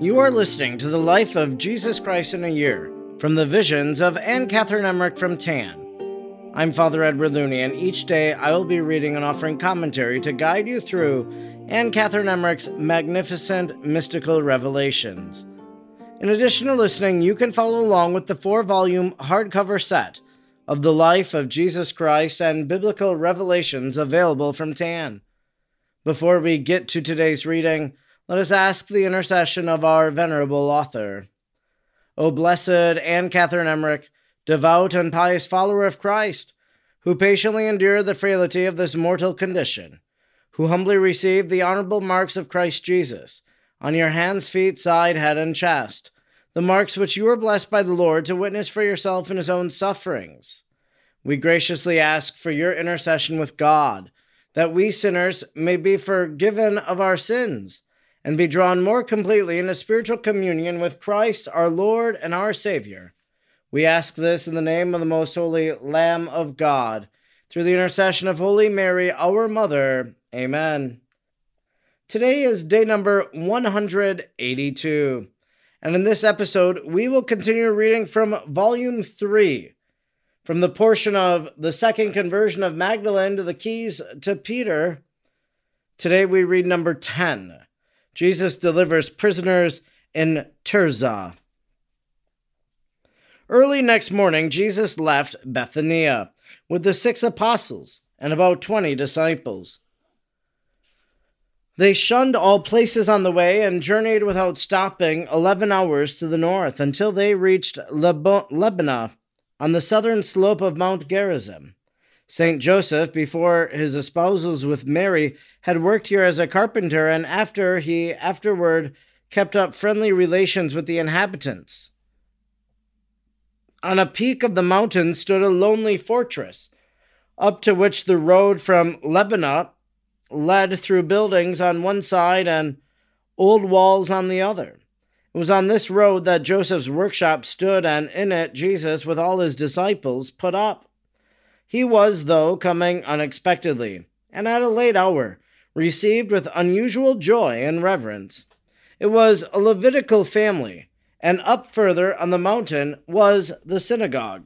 You are listening to the life of Jesus Christ in a year, from the visions of Anne Catherine Emmerich from TAN. I'm Father Edward Looney, and each day I will be reading and offering commentary to guide you through Anne Catherine Emmerich's magnificent mystical revelations. In addition to listening, you can follow along with the 4-volume hardcover set of the life of Jesus Christ and biblical revelations available from TAN. Before we get to today's reading, let us ask the intercession of our venerable author. O blessed Anne Catherine Emmerich, devout and pious follower of Christ, who patiently endured the frailty of this mortal condition, who humbly received the honorable marks of Christ Jesus on your hands, feet, side, head, and chest, the marks which you were blessed by the Lord to witness for yourself in his own sufferings. We graciously ask for your intercession with God, that we sinners may be forgiven of our sins, and be drawn more completely into spiritual communion with Christ, our Lord and our Savior. We ask this in the name of the most holy Lamb of God, through the intercession of Holy Mary, our Mother. Amen. Today is day number 182, and in this episode, we will continue reading from Volume 3, from the portion of the second conversion of Magdalene to the keys to Peter. Today we read number 10. Jesus delivers prisoners in Tirzah. Early next morning, Jesus left Bethania with the 6 apostles and about 20 disciples. They shunned all places on the way and journeyed without stopping 11 hours to the north until they reached Lebana on the southern slope of Mount Gerizim. St. Joseph, before his espousals with Mary, had worked here as a carpenter, and afterward kept up friendly relations with the inhabitants. On a peak of the mountain stood a lonely fortress, up to which the road from Lebana led through buildings on one side and old walls on the other. It was on this road that Joseph's workshop stood, and in it Jesus, with all his disciples, put up. He was, though, coming unexpectedly, and at a late hour, received with unusual joy and reverence. It was a Levitical family, and up further on the mountain was the synagogue.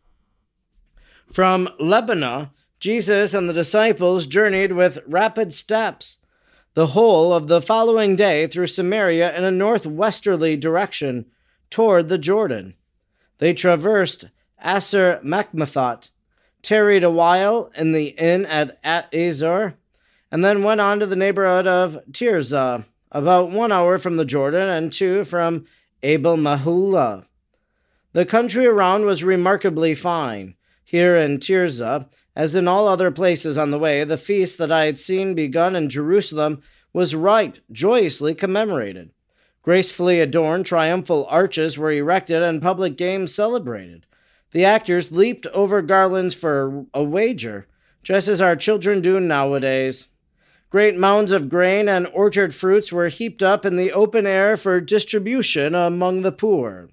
From Lebana, Jesus and the disciples journeyed with rapid steps the whole of the following day through Samaria in a northwesterly direction toward the Jordan. They traversed Aser Machmathot, tarried a while in the inn at Azor, and then went on to the neighborhood of Tirzah, about 1 hour from the Jordan and 2 from Abel Mahulah. The country around was remarkably fine. Here in Tirzah, as in all other places on the way, the feast that I had seen begun in Jerusalem was joyously commemorated. Gracefully adorned triumphal arches were erected and public games celebrated. The actors leaped over garlands for a wager, just as our children do nowadays. Great mounds of grain and orchard fruits were heaped up in the open air for distribution among the poor.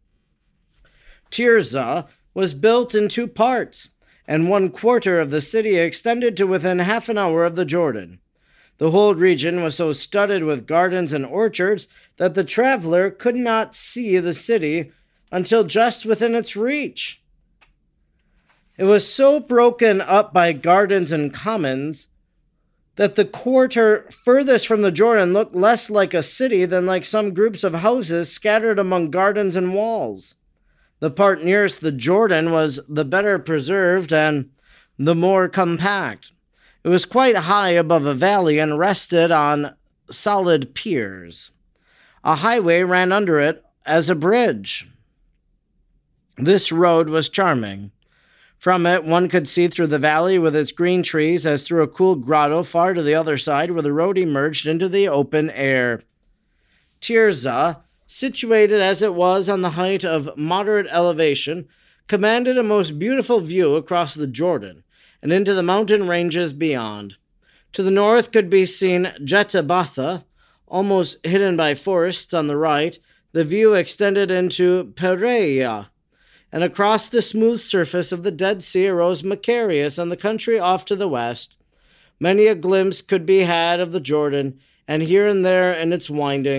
Tirzah was built in 2 parts, and 1/4 of the city extended to within half an hour of the Jordan. The whole region was so studded with gardens and orchards that the traveler could not see the city until just within its reach. It was so broken up by gardens and commons that the quarter furthest from the Jordan looked less like a city than like some groups of houses scattered among gardens and walls. The part nearest the Jordan was the better preserved and the more compact. It was quite high above a valley and rested on solid piers. A highway ran under it as a bridge. This road was charming. From it, one could see through the valley with its green trees as through a cool grotto far to the other side where the road emerged into the open air. Tirzah, situated as it was on the height of moderate elevation, commanded a most beautiful view across the Jordan and into the mountain ranges beyond. To the north could be seen Jetabatha, almost hidden by forests on the right. The view extended into Perea, and across the smooth surface of the Dead Sea arose Macarius and the country off to the west. Many a glimpse could be had of the Jordan, and here and there in its windings,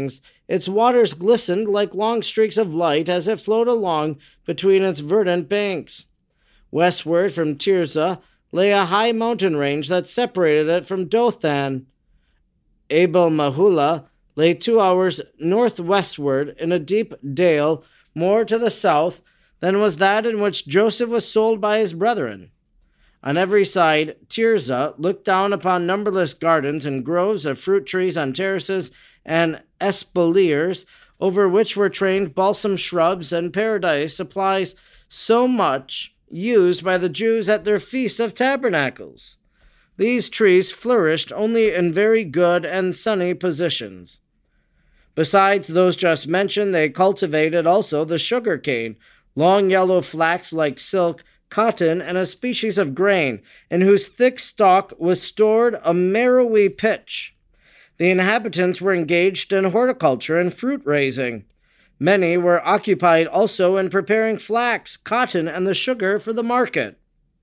Its waters glistened like long streaks of light as it flowed along between its verdant banks. Westward from Tirzah lay a high mountain range that separated it from Dothan. Abel Meholah lay 2 hours northwestward in a deep dale more to the south than was that in which Joseph was sold by his brethren. On every side, Tirzah looked down upon numberless gardens and groves of fruit trees on terraces and espaliers, over which were trained balsam shrubs, and paradise supplies so much used by the Jews at their Feast of Tabernacles. These trees flourished only in very good and sunny positions. Besides those just mentioned, they cultivated also the sugar cane, long yellow flax like silk, cotton, and a species of grain, in whose thick stalk was stored a marrowy pitch. The inhabitants were engaged in horticulture and fruit-raising. Many were occupied also in preparing flax, cotton, and the sugar for the market.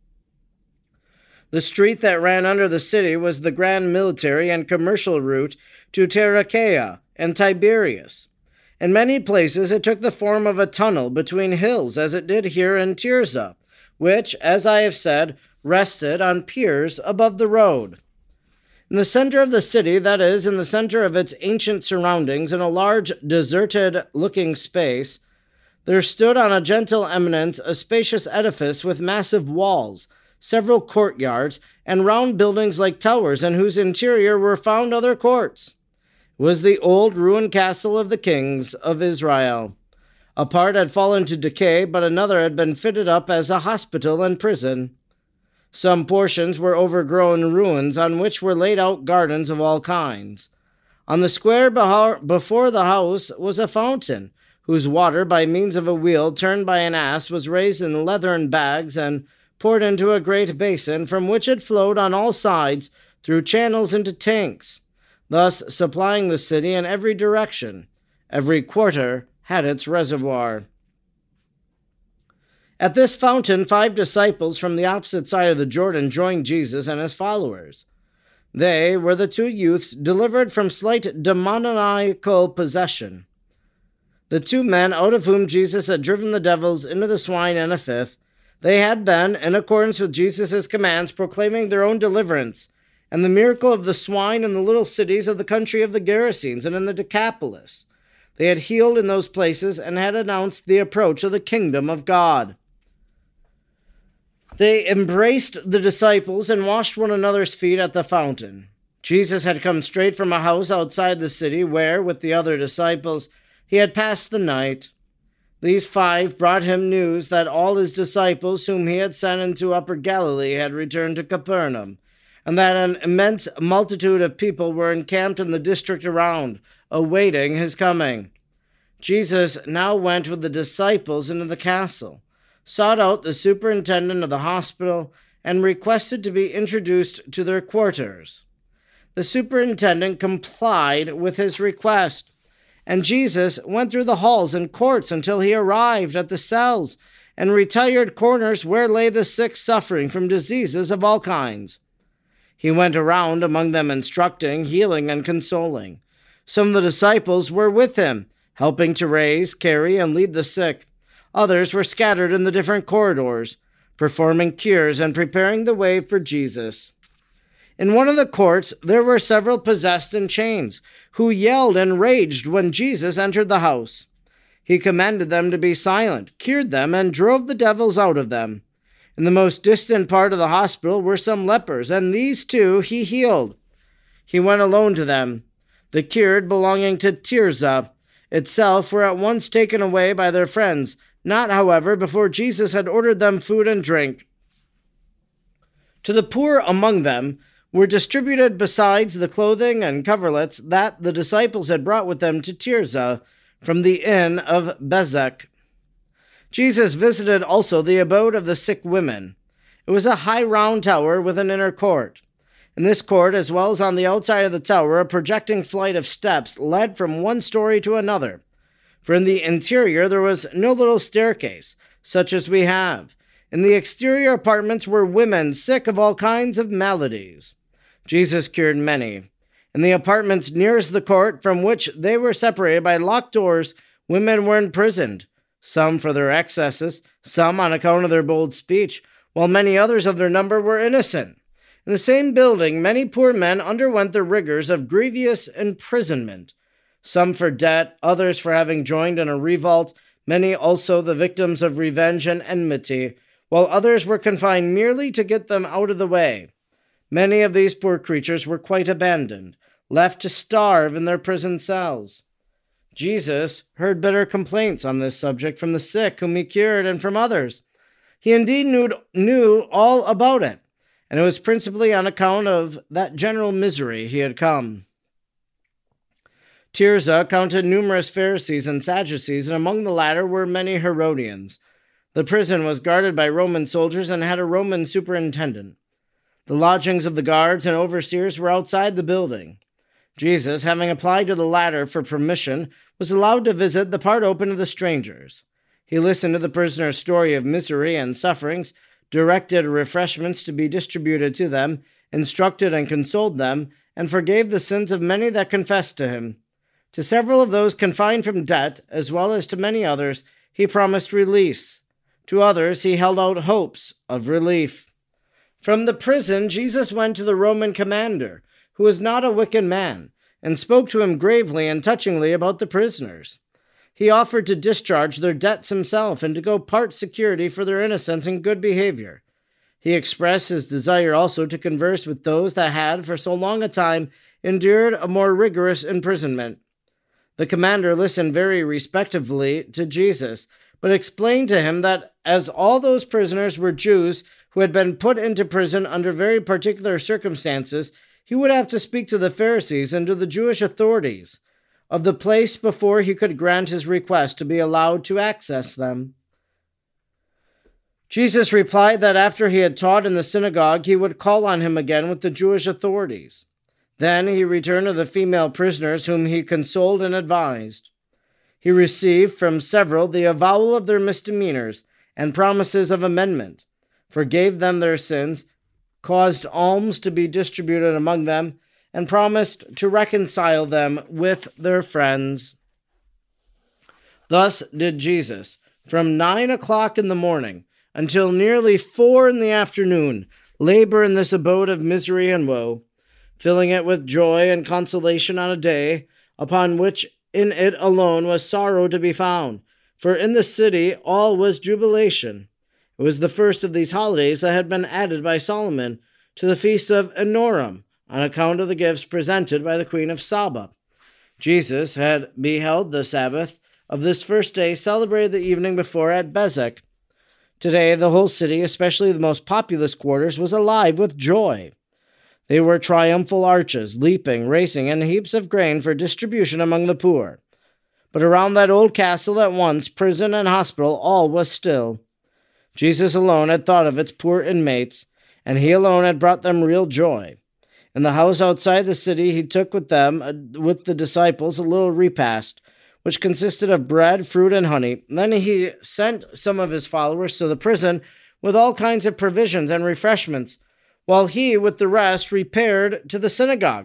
The street that ran under the city was the grand military and commercial route to Taricheae and Tiberias. In many places it took the form of a tunnel between hills, as it did here in Tirzah, which, as I have said, rested on piers above the road. In the center of the city, that is, in the center of its ancient surroundings, in a large, deserted-looking space, there stood on a gentle eminence a spacious edifice with massive walls, several courtyards, and round buildings like towers, in whose interior were found other courts. It was the old ruined castle of the kings of Israel. A part had fallen to decay, but another had been fitted up as a hospital and prison. Some portions were overgrown ruins on which were laid out gardens of all kinds. On the square before the house was a fountain, whose water, by means of a wheel turned by an ass, was raised in leathern bags and poured into a great basin, from which it flowed on all sides through channels into tanks, thus supplying the city in every direction. Every quarter had its reservoir. At this fountain 5 disciples from the opposite side of the Jordan joined Jesus and his followers. They were the 2 youths delivered from slight demoniacal possession. The 2 men out of whom Jesus had driven the devils into the swine and a fifth, they had been, in accordance with Jesus' commands, proclaiming their own deliverance, and the miracle of the swine in the little cities of the country of the Gerasenes and in the Decapolis. They had healed in those places and had announced the approach of the kingdom of God. They embraced the disciples and washed one another's feet at the fountain. Jesus had come straight from a house outside the city where, with the other disciples, he had passed the night. These 5 brought him news that all his disciples whom he had sent into Upper Galilee had returned to Capernaum, and that an immense multitude of people were encamped in the district around, awaiting his coming. Jesus now went with the disciples into the castle, sought out the superintendent of the hospital, and requested to be introduced to their quarters. The superintendent complied with his request, and Jesus went through the halls and courts until he arrived at the cells and retired corners where lay the sick suffering from diseases of all kinds. He went around among them instructing, healing, and consoling. Some of the disciples were with him, helping to raise, carry, and lead the sick. Others were scattered in the different corridors, performing cures and preparing the way for Jesus. In one of the courts there were several possessed in chains, who yelled and raged when Jesus entered the house. He commanded them to be silent, cured them, and drove the devils out of them. In the most distant part of the hospital were some lepers, and these too he healed. He went alone to them. The cured belonging to Tirzah itself were at once taken away by their friends, not, however, before Jesus had ordered them food and drink. To the poor among them were distributed, besides the clothing and coverlets that the disciples had brought with them to Tirzah from the inn of Bezek. Jesus visited also the abode of the sick women. It was a high round tower with an inner court. In this court, as well as on the outside of the tower, a projecting flight of steps led from one story to another. For in the interior there was no little staircase, such as we have. In the exterior apartments were women sick of all kinds of maladies. Jesus cured many. In the apartments nearest the court from which they were separated by locked doors, women were imprisoned, some for their excesses, some on account of their bold speech, while many others of their number were innocent. In the same building, many poor men underwent the rigors of grievous imprisonment, some for debt, others for having joined in a revolt, many also the victims of revenge and enmity, while others were confined merely to get them out of the way. Many of these poor creatures were quite abandoned, left to starve in their prison cells. Jesus heard bitter complaints on this subject from the sick whom he cured and from others. He indeed knew all about it, and it was principally on account of that general misery he had come. Tirzah counted numerous Pharisees and Sadducees, and among the latter were many Herodians. The prison was guarded by Roman soldiers and had a Roman superintendent. The lodgings of the guards and overseers were outside the building. Jesus, having applied to the latter for permission, was allowed to visit the part open to the strangers. He listened to the prisoner's story of misery and sufferings, directed refreshments to be distributed to them, instructed and consoled them, and forgave the sins of many that confessed to him. To several of those confined from debt, as well as to many others, he promised release. To others he held out hopes of relief. From the prison, Jesus went to the Roman commander, who was not a wicked man, and spoke to him gravely and touchingly about the prisoners. He offered to discharge their debts himself and to go part security for their innocence and good behavior. He expressed his desire also to converse with those that had, for so long a time, endured a more rigorous imprisonment. The commander listened very respectfully to Jesus, but explained to him that as all those prisoners were Jews who had been put into prison under very particular circumstances, he would have to speak to the Pharisees and to the Jewish authorities of the place before he could grant his request to be allowed to access them. Jesus replied that after he had taught in the synagogue, he would call on him again with the Jewish authorities. Then he returned to the female prisoners whom he consoled and advised. He received from several the avowal of their misdemeanors and promises of amendment, forgave them their sins, caused alms to be distributed among them, and promised to reconcile them with their friends. Thus did Jesus, from 9 o'clock in the morning until nearly 4 in the afternoon, labor in this abode of misery and woe, filling it with joy and consolation on a day upon which in it alone was sorrow to be found, for in the city all was jubilation. It was the first of these holidays that had been added by Solomon to the feast of Enorim, on account of the gifts presented by the Queen of Saba. Jesus had beheld the Sabbath of this first day celebrated the evening before at Bezek. Today the whole city, especially the most populous quarters, was alive with joy. They were triumphal arches, leaping, racing, and heaps of grain for distribution among the poor. But around that old castle at once, prison and hospital, all was still. Jesus alone had thought of its poor inmates, and he alone had brought them real joy. In the house outside the city, he took with the disciples, a little repast, which consisted of bread, fruit, and honey. Then he sent some of his followers to the prison with all kinds of provisions and refreshments, while he, with the rest, repaired to the synagogue.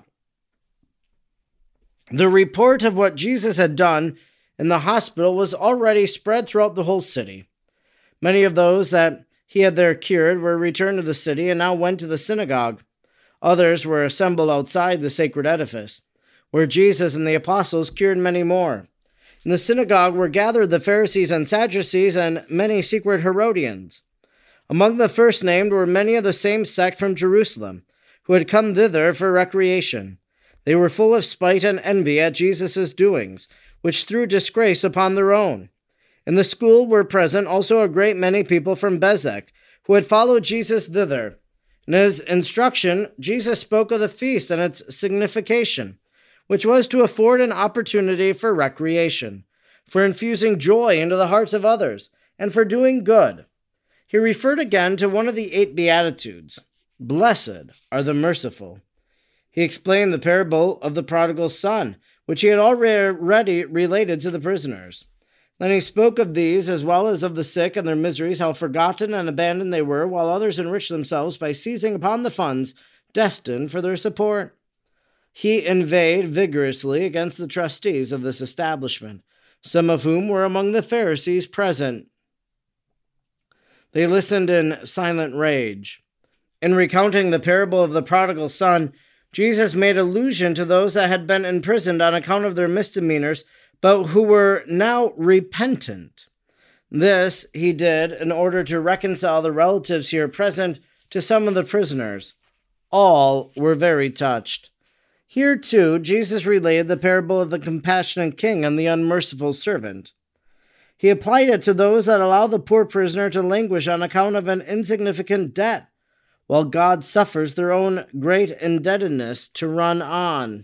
The report of what Jesus had done in the hospital was already spread throughout the whole city. Many of those that he had there cured were returned to the city and now went to the synagogue. Others were assembled outside the sacred edifice, where Jesus and the apostles cured many more. In the synagogue were gathered the Pharisees and Sadducees and many secret Herodians. Among the first named were many of the same sect from Jerusalem, who had come thither for recreation. They were full of spite and envy at Jesus' doings, which threw disgrace upon their own. In the school were present also a great many people from Bezek, who had followed Jesus thither. In his instruction, Jesus spoke of the feast and its signification, which was to afford an opportunity for recreation, for infusing joy into the hearts of others, and for doing good. He referred again to one of the 8 Beatitudes. Blessed are the merciful. He explained the parable of the prodigal son, which he had already related to the prisoners. Then he spoke of these, as well as of the sick and their miseries, how forgotten and abandoned they were, while others enriched themselves by seizing upon the funds destined for their support. he inveighed vigorously against the trustees of this establishment, some of whom were among the Pharisees present. They listened in silent rage. In recounting the parable of the prodigal son, Jesus made allusion to those that had been imprisoned on account of their misdemeanors, but who were now repentant. This he did in order to reconcile the relatives here present to some of the prisoners. All were very touched. Here, too, Jesus related the parable of the compassionate king and the unmerciful servant. He applied it to those that allow the poor prisoner to languish on account of an insignificant debt, while God suffers their own great indebtedness to run on.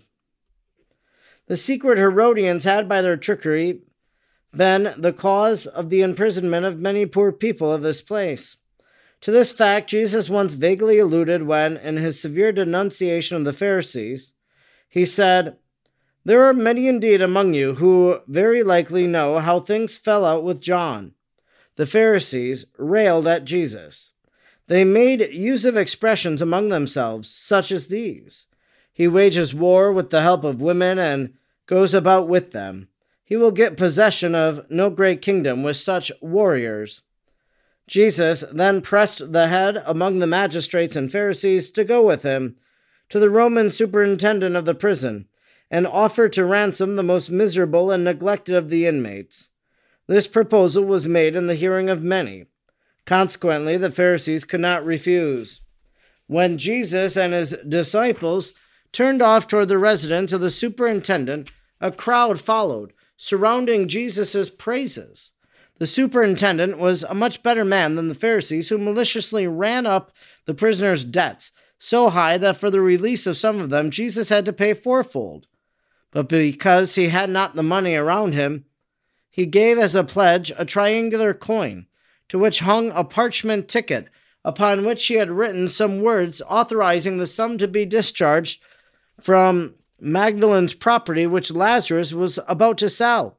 The secret Herodians had by their trickery been the cause of the imprisonment of many poor people of this place. To this fact Jesus once vaguely alluded when, in his severe denunciation of the Pharisees, he said, "There are many indeed among you who very likely know how things fell out with John." The Pharisees railed at Jesus. They made use of expressions among themselves, such as these: "He wages war with the help of women and goes about with them. He will get possession of no great kingdom with such warriors." Jesus then pressed the head among the magistrates and Pharisees to go with him to the Roman superintendent of the prison and offer to ransom the most miserable and neglected of the inmates. This proposal was made in the hearing of many. Consequently, the Pharisees could not refuse. When Jesus and his disciples turned off toward the residence of the superintendent, a crowd followed, surrounding Jesus' praises. The superintendent was a much better man than the Pharisees, who maliciously ran up the prisoners' debts, so high that for the release of some of them Jesus had to pay fourfold. But because he had not the money around him, he gave as a pledge a triangular coin, to which hung a parchment ticket, upon which he had written some words authorizing the sum to be discharged from Magdalene's property, which Lazarus was about to sell.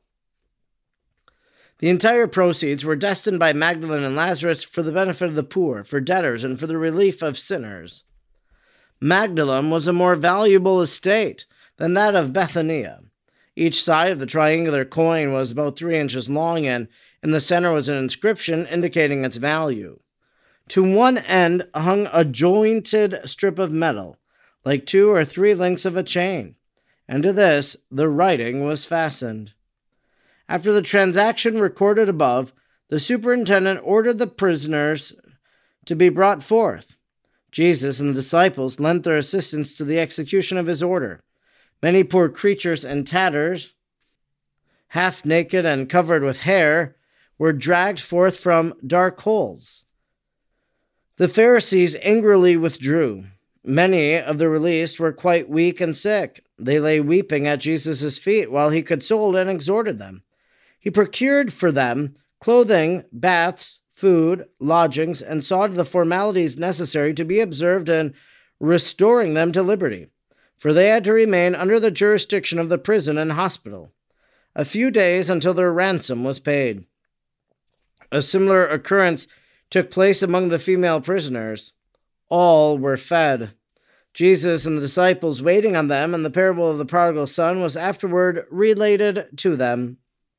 The entire proceeds were destined by Magdalene and Lazarus for the benefit of the poor, for debtors, and for the relief of sinners. Magdalene was a more valuable estate than that of Bethania. Each side of the triangular coin was about 3 inches long, and in the center was an inscription indicating its value. To one end hung a jointed strip of metal, like 2 or 3 links of a chain, and to this the writing was fastened. After the transaction recorded above, the superintendent ordered the prisoners to be brought forth. Jesus and the disciples lent their assistance to the execution of his order. Many poor creatures in tatters, half naked and covered with hair, were dragged forth from dark holes. The Pharisees angrily withdrew. Many of the released were quite weak and sick. They lay weeping at Jesus' feet while he consoled and exhorted them. He procured for them clothing, baths, food, lodgings, and saw to the formalities necessary to be observed in restoring them to liberty, for they had to remain under the jurisdiction of the prison and hospital a few days until their ransom was paid. A similar occurrence took place among the female prisoners. All were fed. Jesus and the disciples waiting on them, and the parable of the prodigal son was afterward related to them.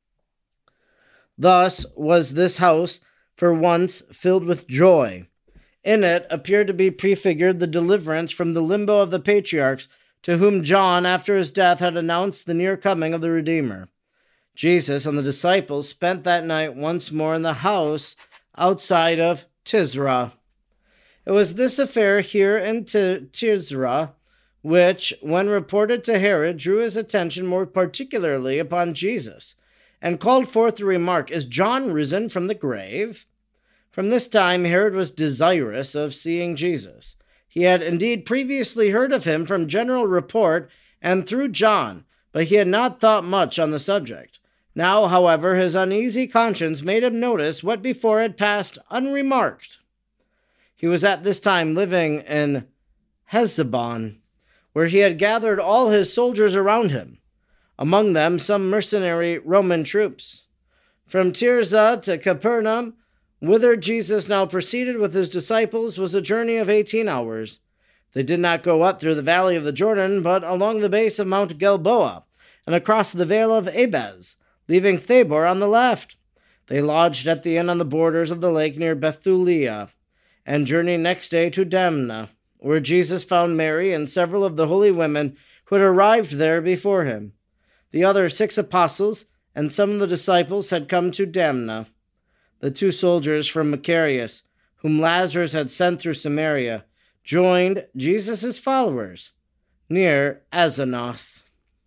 Thus was this house for once filled with joy. In it appeared to be prefigured the deliverance from the limbo of the patriarchs, to whom John, after his death, had announced the near coming of the Redeemer. Jesus and the disciples spent that night once more in the house outside of Tisra. It was this affair here in Tisra which, when reported to Herod, drew his attention more particularly upon Jesus, and called forth the remark, "Is John risen from the grave?" From this time Herod was desirous of seeing Jesus. He had indeed previously heard of him from general report and through John, but he had not thought much on the subject. Now, however, his uneasy conscience made him notice what before had passed unremarked. He was at this time living in Hezebon, where he had gathered all his soldiers around him, among them some mercenary Roman troops. From Tirzah to Capernaum, whither Jesus now proceeded with his disciples, was a journey of 18 hours. They did not go up through the valley of the Jordan, but along the base of Mount Gilboa, and across the vale of Abez, leaving Thabor on the left. They lodged at the inn on the borders of the lake near Bethulia, and journeyed next day to Damna, where Jesus found Mary and several of the holy women who had arrived there before him. The other 6 apostles and some of the disciples had come to Damna. The 2 soldiers from Macarius, whom Lazarus had sent through Samaria, joined Jesus' followers near Azonoth.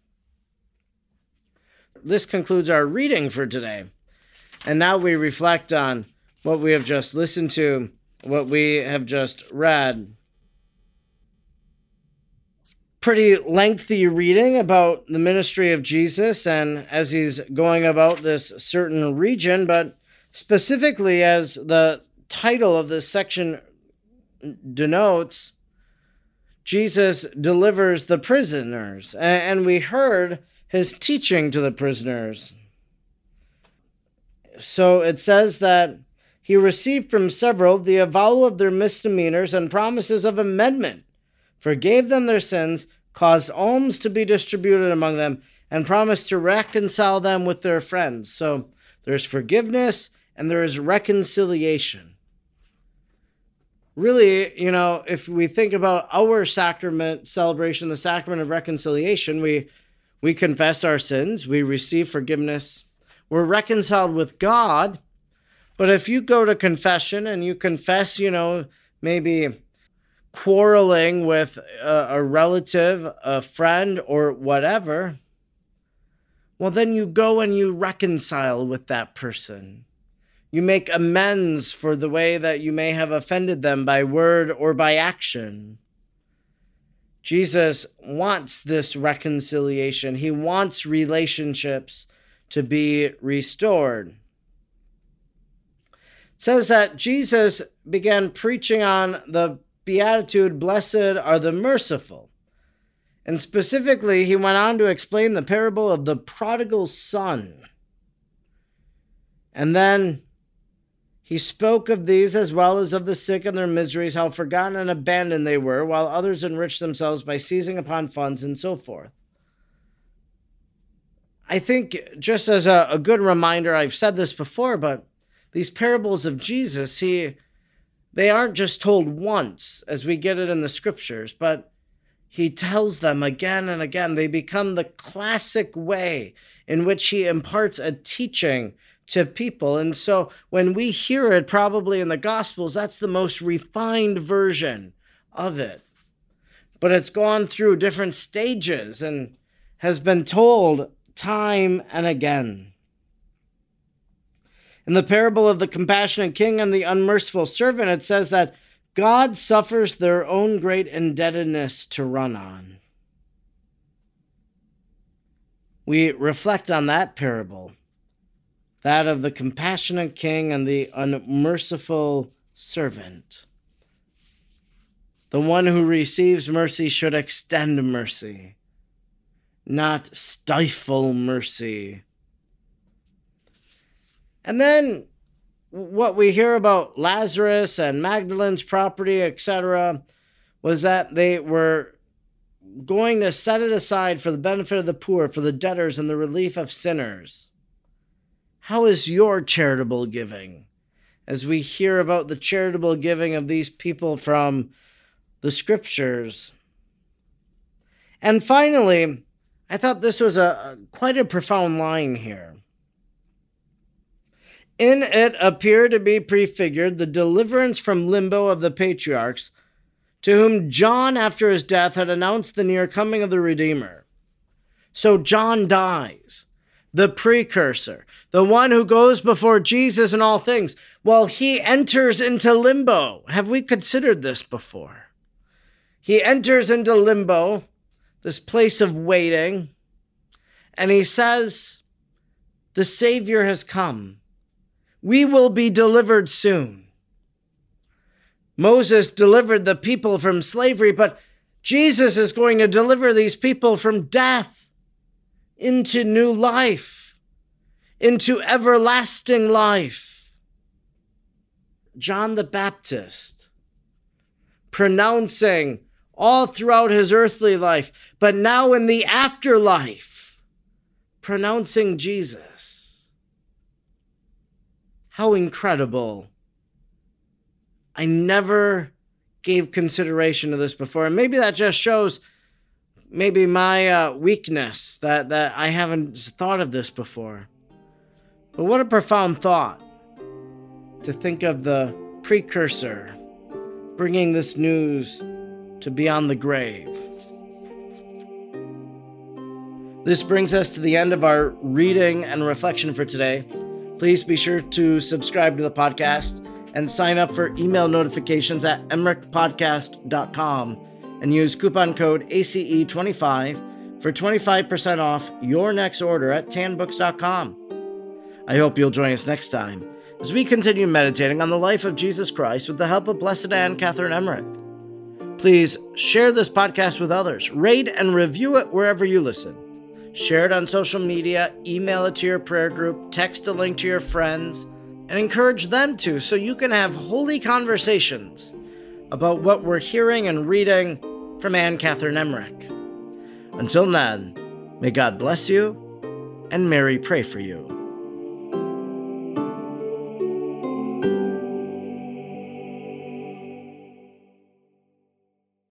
This concludes our reading for today. And now we reflect on what we have just listened to, what we have just read. Pretty lengthy reading about the ministry of Jesus and as he's going about this certain region, but specifically as the title of this section denotes, Jesus delivers the prisoners, and we heard his teaching to the prisoners. So it says that he received from several the avowal of their misdemeanors and promises of amendment, forgave them their sins, caused alms to be distributed among them, and promised to reconcile them with their friends. So there's forgiveness and there is reconciliation. Really, if we think about our sacrament celebration, the sacrament of reconciliation, we confess our sins, we receive forgiveness, we're reconciled with God. But if you go to confession and you confess, maybe quarreling with a relative, a friend, or whatever, well, then you go and you reconcile with that person. You make amends for the way that you may have offended them by word or by action. Jesus wants this reconciliation. He wants relationships to be restored. It says that Jesus began preaching on the beatitude, "Blessed are the merciful." And specifically, he went on to explain the parable of the prodigal son. And then he spoke of these as well as of the sick and their miseries, how forgotten and abandoned they were, while others enriched themselves by seizing upon funds and so forth. I think just as a good reminder, I've said this before, but these parables of Jesus, they aren't just told once as we get it in the scriptures, but he tells them again and again. They become the classic way in which he imparts a teaching to people. And so when we hear it, probably in the Gospels, that's the most refined version of it. But it's gone through different stages and has been told time and again. In the parable of the compassionate king and the unmerciful servant, it says that God suffers their own great indebtedness to run on. We reflect on that parable, that of the compassionate king and the unmerciful servant. The one who receives mercy should extend mercy, not stifle mercy. And then what we hear about Lazarus and Magdalene's property, etc., was that they were going to set it aside for the benefit of the poor, for the debtors, and the relief of sinners. How is your charitable giving? As we hear about the charitable giving of these people from the scriptures. And finally, I thought this was quite a profound line here. In it appeared to be prefigured the deliverance from limbo of the patriarchs, to whom John, after his death, had announced the near coming of the Redeemer. So John dies, the precursor, the one who goes before Jesus in all things. Well, he enters into limbo. Have we considered this before? He enters into limbo, this place of waiting, and he says, the Savior has come. We will be delivered soon. Moses delivered the people from slavery, but Jesus is going to deliver these people from death into new life, into everlasting life. John the Baptist, pronouncing all throughout his earthly life, but now in the afterlife, pronouncing Jesus. How incredible. I never gave consideration to this before, and maybe that just shows maybe my weakness, that I haven't thought of this before. But what a profound thought to think of the precursor bringing this news to beyond the grave. This brings us to the end of our reading and reflection for today. Please be sure to subscribe to the podcast and sign up for email notifications at emrichpodcast.com and use coupon code ACE25 for 25% off your next order at tanbooks.com. I hope you'll join us next time as we continue meditating on the life of Jesus Christ with the help of Blessed Anne Catherine Emmerich. Please share this podcast with others, rate and review it wherever you listen. Share it on social media, email it to your prayer group, text a link to your friends, and encourage them to, so you can have holy conversations about what we're hearing and reading from Anne Catherine Emmerich. Until then, may God bless you and Mary pray for you.